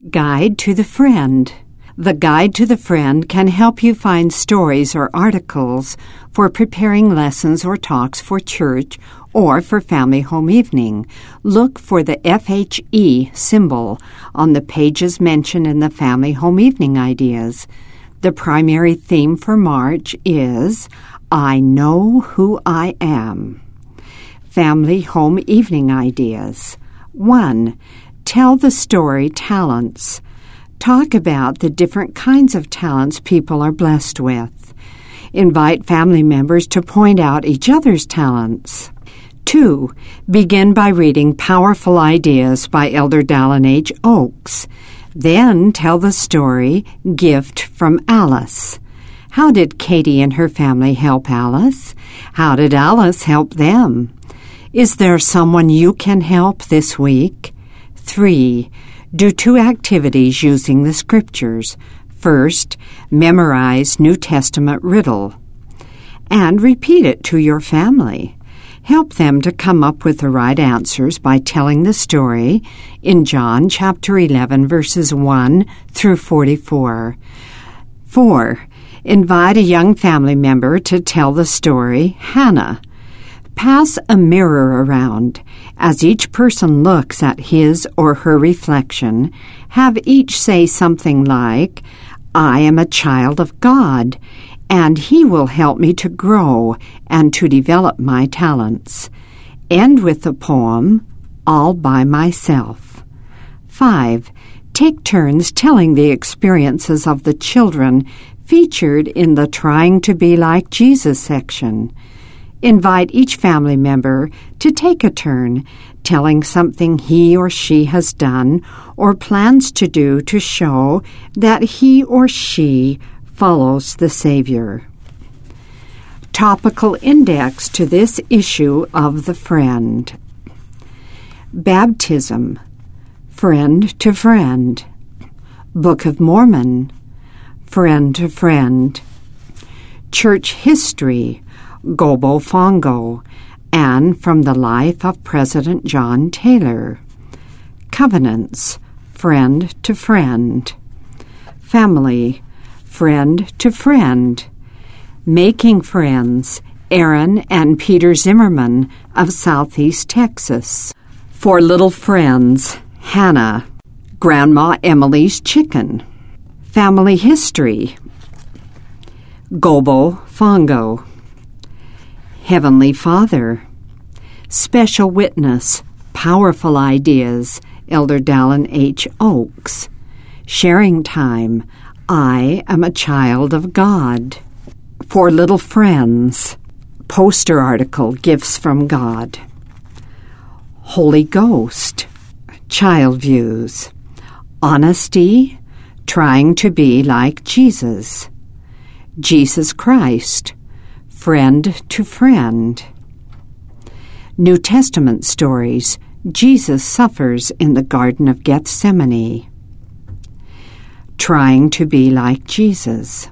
Guide to the Friend. The Guide to the Friend can help you find stories or articles for preparing lessons or talks for church or for family home evening. Look for the FHE symbol on the pages mentioned in the Family Home Evening Ideas. The primary theme for March is I Know Who I Am. Family Home Evening Ideas. 1. Tell the story talents. Talk about the different kinds of talents people are blessed with. Invite family members to point out each other's talents. 2. Begin by reading Powerful Ideas by Elder Dallin H. Oaks. Then tell the story Gift from Alice. How did Katie and her family help Alice? How did Alice help them? Is there someone you can help this week? 3. Do 2 activities using the Scriptures. First, memorize New Testament riddle and repeat it to your family. Help them to come up with the right answers by telling the story in John chapter 11, verses 1 through 44. 4. Invite a young family member to tell the story Hannah. Pass a mirror around. As each person looks at his or her reflection, have each say something like, I am a child of God, and He will help me to grow and to develop my talents. End with the poem, All by Myself. 5. Take turns telling the experiences of the children featured in the Trying to Be Like Jesus section. Invite each family member to take a turn telling something he or she has done or plans to do to show that he or she follows the Savior. Topical index to this issue of The Friend. Baptism, Friend to Friend. Book of Mormon, Friend to Friend. Church History, Gobo Fongo, and From the Life of President John Taylor. Covenants, Friend to Friend. Family, Friend to Friend. Making Friends, Aaron and Peter Zimmerman of Southeast Texas. For Little Friends, Hannah. Grandma Emily's Chicken. Family History, Gobo Fongo. Heavenly Father. Special Witness, Powerful Ideas, Elder Dallin H. Oaks. Sharing Time, I Am a Child of God. For Little Friends, poster article, Gifts from God. Holy Ghost, Child Views. Honesty, Trying to Be Like Jesus. Jesus Christ, Friend to Friend. New Testament Stories, Jesus Suffers in the Garden of Gethsemane. Trying to Be Like Jesus.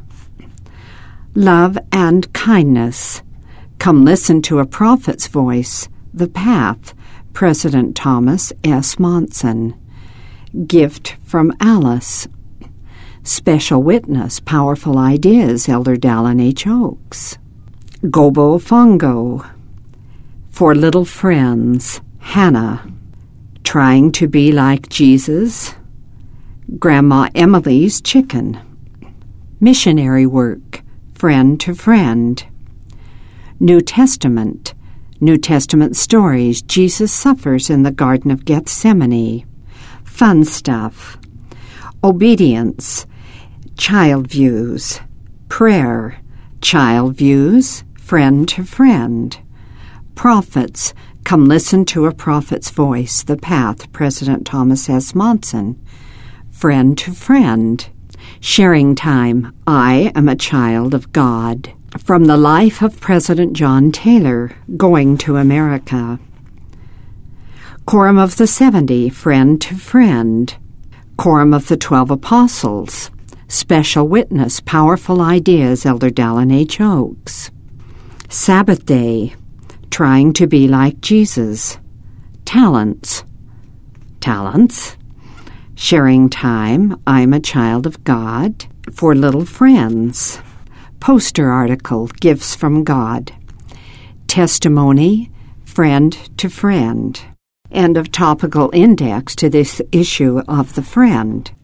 Love and Kindness. Come Listen to a Prophet's Voice, The Path, President Thomas S. Monson. Gift from Alice. Special Witness, Powerful Ideas, Elder Dallin H. Oaks. Gobo Fongo. For Little Friends, Hannah. Trying to Be Like Jesus. Grandma Emily's Chicken. Missionary Work, Friend to Friend. New Testament, New Testament Stories, Jesus Suffers in the Garden of Gethsemane. Fun Stuff. Obedience, Child Views. Prayer, Child Views, Friend to Friend. Prophets, Come Listen to a Prophet's Voice, The Path, President Thomas S. Monson. Friend to Friend. Sharing Time, I Am a Child of God. From the Life of President John Taylor, Going to America. Quorum of the 70, Friend to Friend. Quorum of the 12 Apostles. Special Witness, Powerful Ideas, Elder Dallin H. Oaks. Sabbath Day, Trying to Be Like Jesus. Talents. Sharing time, I'm a child of God. For little friends. Poster article, Gifts from God. Testimony, friend to friend. End of topical index to this issue of The Friend.